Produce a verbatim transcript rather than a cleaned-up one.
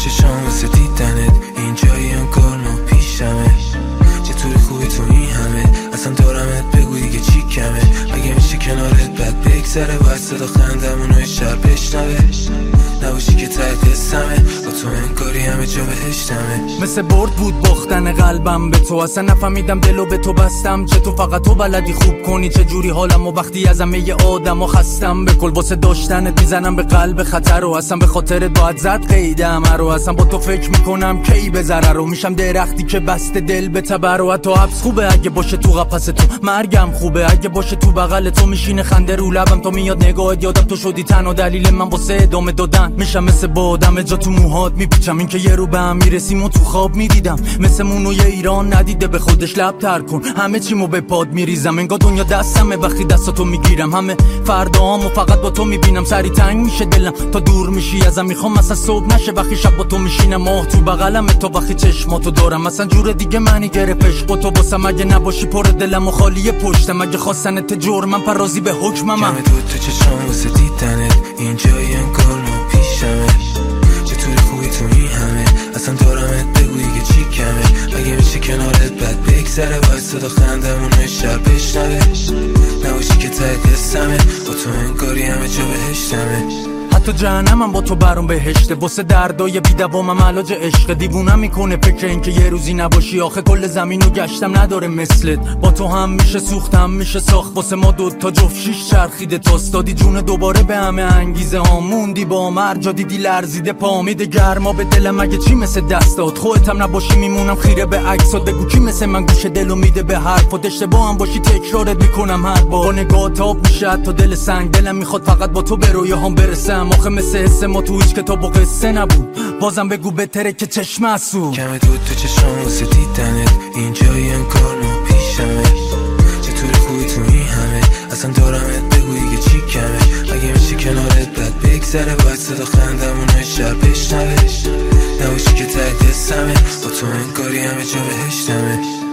چشام واسه دیدنت، اینجایی انگار ما پیشمه. چطوری خوبی تو این همه، اصلا دارمت بگو دیگه چی کمه. اگه میشه کنارت بد بگذره، باید صدا خندمونو یه شب بشنوه. نباشی که ته قصمه، با تو انگاری همه جا بهشتمه. مثل برد بود باختن قلبم به تو، اصلا نفهمیدم دلو به تو بستم. چه تو فقط تو بلدی خوب کنی چه جوری حالم، و وقتی از همه آدم و خستم به کل واسه داشتنت میزنم به قلب خطر. و اصلا به خاطر باید زد قیدم رو، اصلا با تو فکر میکنم کی به ضرر رو. میشم درختی که بسته دل به تبر، و حتی حبس خوبه اگه باشه تو قفس تو، مرگم خوبه اگه باشه تو بغل تو. میشینه خنده رو لبم تا میاد نگاهت، یادم تو شدی تنها دلیل من واسه ادامه دادن. میشم مثل بادم جا تو موهات میپیچم، این که یه رو به هم میرسیم و تو خواب میدیدم. مثل مونوی ایران ندیده به خودش لب تر کن، همه چیمو به پاد میریزم. انگار دنیا دستمه وقتی دستاتو میگیرم، همه فرداهامو فقط با تو میبینم. سری تنگ میشه دلم تا دور میشی ازم، میخوام مثلا صبح نشه وقتی شب با تو میشینم. ماه تو بغلم تو وقتی چشماتو دارم، مثلا جور دیگه منی گرفتش با تو باسم. اگه نباشی پر دلم و خالی پشتم، اگه خواستنت جرمم پرازی به حکمم. کمه دو تو چشام واسه دیدنت، اینجایی انگار ما پیشمه. چطوری خوبی تو این همه، اصلا دارمت بگو دیگه چی کمه. اگه میشه کنارت بد بگذره، باید صدا خندمونو یه شب بشنوه. نباشی که ته قصمه، با تو انگاری همه جا بهشتمه. حتی جهنمم با تو برام بهشته، واسه دردای بی‌دوامم علاج عشق. دیوونم میکنه فکر این که یه روزی نباشی، آخه کل زمینو گشتم نداره مثلت. با تو هم میشه سوختم میشه ساخت، واسه ما دوتا جفت شیش چرخیده تاست. دادی جون دوباره به همه انگیزه ها، موندی با مرجا دیدی لرزیده پا. میده گرما به دلم اگه چی مثل دستات، خودتم نباشی میمونم خیره به عکسات. بگو کی مثل من گوش دلو میده به حرفات، اشتباه هم باشی تکرارت میکنم هر بار. با نگاه تاب میشه حتی دل سنگ، دلم میخواد فقط با تو به رویاهام برسم. آخه مثل حس ما تو هیچ کتاب و قصه نبود، بازم بگو بهتره که چشم اسو. کمه دو تو چشام واسه دیدنت، اینجایی انگار ما پیشمه. چطوری خوبی تو این همه، اصلا دارمت بگو دیگه چی کمه. اگه میشه کنارت بد بگذره، باید صدا خندمونو یه شب بشنوه. نباشی که ته قصمه، با تو انگاری همه جا بهشتمه.